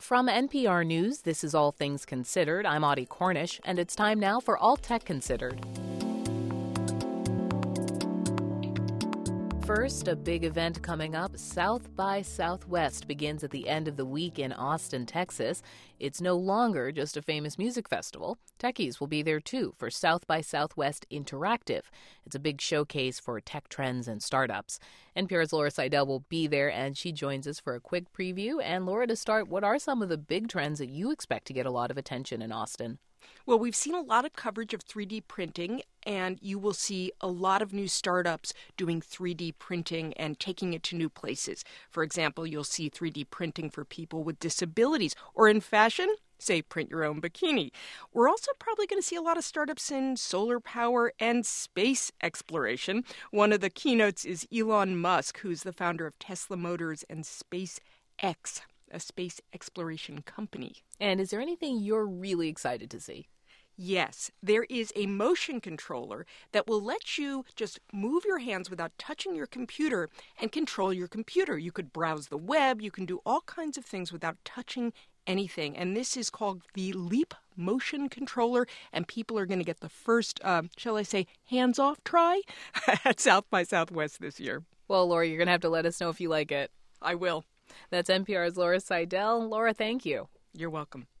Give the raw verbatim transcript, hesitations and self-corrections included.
From N P R News, this is All Things Considered. I'm Audie Cornish, and it's time now for All Tech Considered. First, a big event coming up. South by Southwest begins at the end of the week in Austin, Texas. It's no longer just a famous music festival. Techies will be there, too, for South by Southwest Interactive. It's a big showcase for tech trends and startups. N P R's Laura Seidel will be there, and she joins us for a quick preview. And, Laura, to start, what are some of the big trends that you expect to get a lot of attention in Austin? Well, we've seen a lot of coverage of three D printing, and you will see a lot of new startups doing three D printing and taking it to new places. For example, you'll see three D printing for people with disabilities, or in fashion, say print your own bikini. We're also probably going to see a lot of startups in solar power and space exploration. One of the keynotes is Elon Musk, who's the founder of Tesla Motors and SpaceX, a space exploration company. And is there anything you're really excited to see? Yes, there is a motion controller that will let you just move your hands without touching your computer and control your computer. You could browse the web, you can do all kinds of things without touching anything. And this is called the Leap Motion Controller, and people are going to get the first, uh, shall I say, hands-off try at South by Southwest this year. Well, Laura, you're going to have to let us know if you like it. I will. That's N P R's Laura Seidel. Laura, thank you. You're welcome.